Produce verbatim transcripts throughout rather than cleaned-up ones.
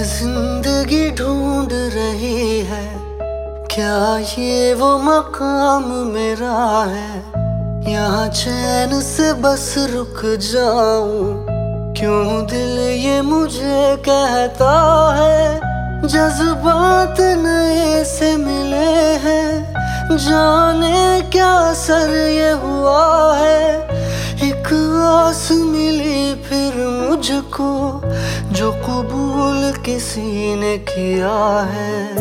जिंदगी ढूंढ रही है, क्या ये वो मकाम मेरा है। यहाँ चैन से बस रुक जाऊं, क्यों दिल ये मुझे कहता है। जज्बात नए से मिले हैं, जाने क्या असर ये हुआ है। एक आस मिली फिर मुझको, जो कबूल किसी ने किया है।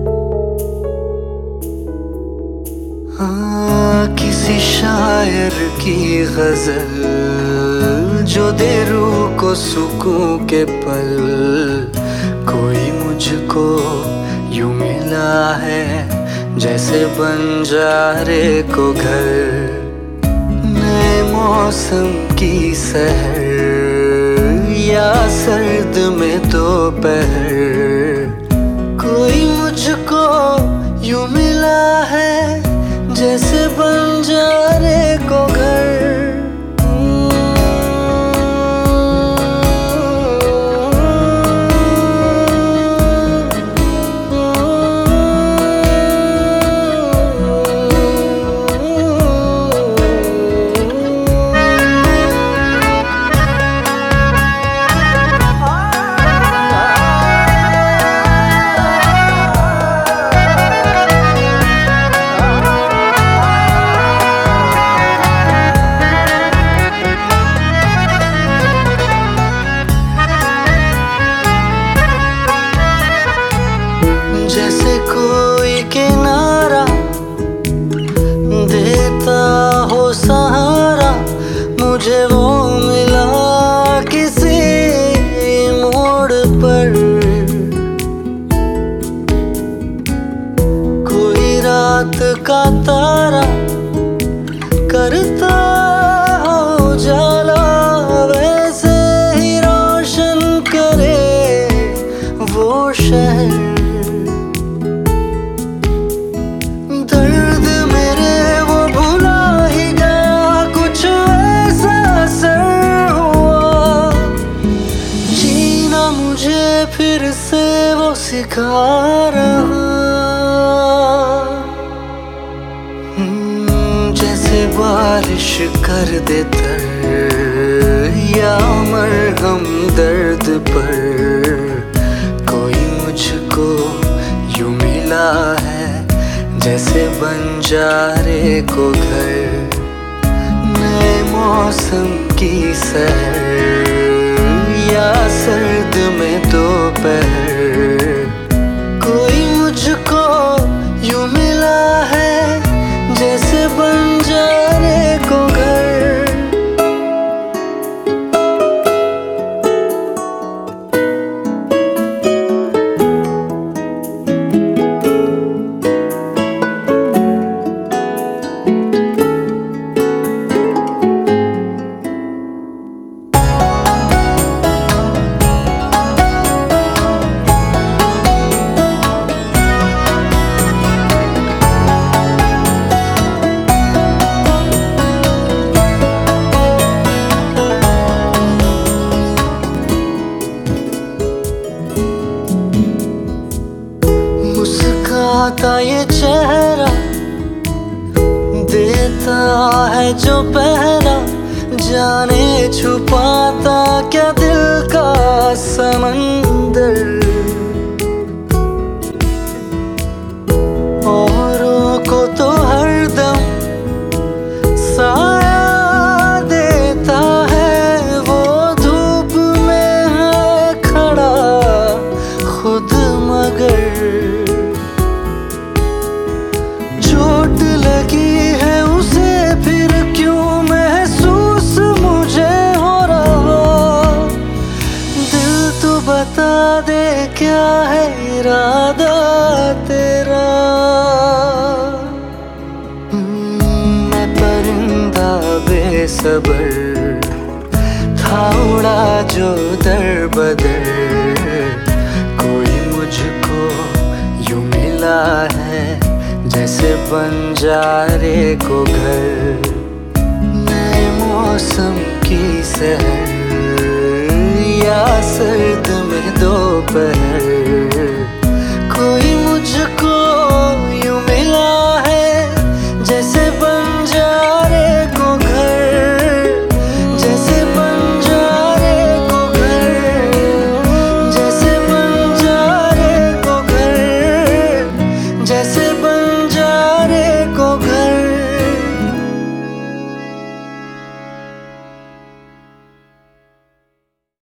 हाँ, किसी शायर की गजल जो दे रूह को सुकून के पल। कोई मुझको यूं मिला है, जैसे बंजारे को घर। नए मौसम की सहर या सर्द में दोपहर। कोई मुझको यूं मिला है, जैसे बंजारे को घर। जैसे कोई किनारा देता हो सहारा, मुझे वो मिला किसी मोड़ पर। कोई रात का तारा करता हो उजाला, वैसे ही रोशन करे वो शहर। फिर से वो सिखा रहा, जैसे बारिश कर दे तर या मरहम दर्द पर। कोई मुझको यूं मिला है, जैसे बंजारे को घर। नए मौसम की सहर या सर्द में दोपहर। कोई मुझको यूं मिला है, जैसे बंजारे को घर। मुस्काता ये चेहरा देता है जो पहरा, जाने छुपाता क्या दिल का समंदर। औरों को तो हरदम साया देता है, वो धूप में है खड़ा खुद मगर। चोट लगी है उसे फिर क्यों महसूस मुझे हो रहा। दिल तो बता दे क्या है इरादा तेरा। मैं परिंदा बेसबर था, उड़ा जो दर बदर। कोई मुझको यूं मिला है, जैसे बंजारे को घर। नए मौसम की सहर या सर्द में